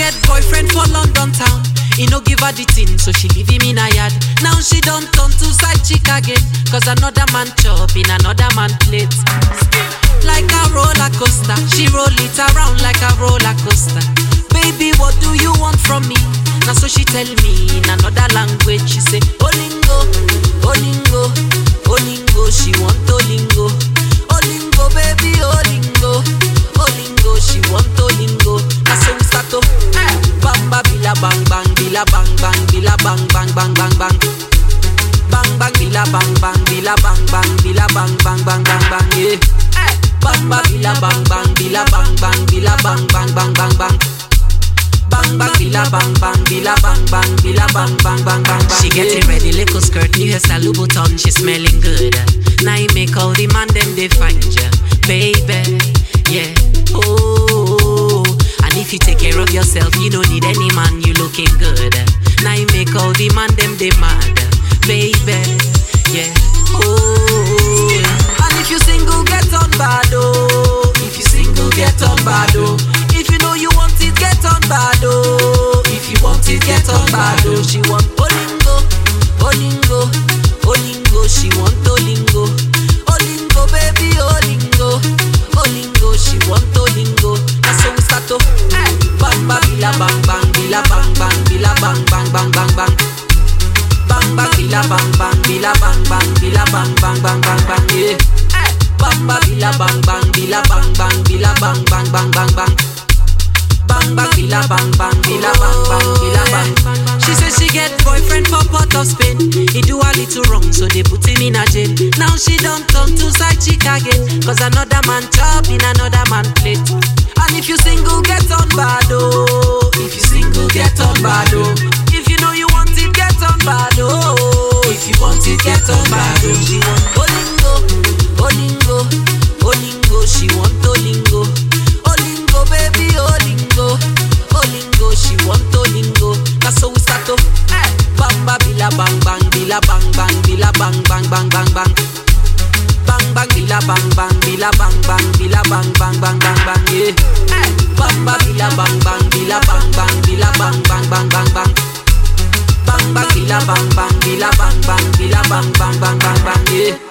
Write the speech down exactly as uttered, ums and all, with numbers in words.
get boyfriend for London town. He no give her the thing, so she leave him in a yard. Now she don't turn to side chick again, cause another man chop in another man plate. Like a roller coaster, she roll it around like a roller coaster. Baby, what do you want from me? Now so she tell me in another language. She say, Olingo, Olingo, Olingo. She want Olingo, Olingo, baby, Olingo, Olingo. She want Olingo. Now so we start to eh, bamba bila bang bang bila bang bang bila bang bang bang bang bang bang bang bila bang bang bila bang bang bila bang bang bang bang bang yeah. Eh, bamba bila bang bang bila bang bang bila bang bang bang bang bang bang bang bila bang bang bila bang bang bila bang bang bang bang bang. She getting ready, little skirt, new hairstyle, Louboutin, she smelling good. Now you make all the man them they find ya, baby, yeah. Oh, and if you take care of yourself, you don't need any man. You looking good. Now you make all the man them they mad, baby, yeah. Oh, and if you single, get on bad oh. If you single, get on bad oh. If you know you want it, get on bad oh. If you want it, get on bad oh. She want Olingo, Olingo, Olingo. She want Olingo, Olingo, baby, Olingo, Olingo. She want Olingo. That's how we start to eh, bang bang bila bang bang bila bang bang bila bang bang bang bang bang bang bang bila bang bang bila bang bang bila bang bang bang bang bang yeah. Eh, bang bang bila bang bang bila bang bang bila bang bang bang bang bang bang bang bila bang bang bila bang bang bila bang. She says she get boyfriend for Port of Spain. He do a little wrong, so they put him in a jail. Now she don't turn to side chick again, cause another man chop in another man plate. And if you single, get on bad oh. If you single, get on bad oh. If you know you want it, get on bad oh. If you want it, get on bad oh. She want Olingo, Olingo, Olingo. She want Olingo, Olingo, baby, Olingo, Olingo. She want Olingo. That's how we start to eh, bamba bila bang bang bila bang bang bila bang bang bang bang bang bang bang bila bang bang bila bang bang bila bang bang bang bang bang yeah. Eh, bamba bila bang bang bila bang bang bila bang bang bang bang bang bang bang bila bang bang bila bang bang bila bang bang bang bang bang yeah.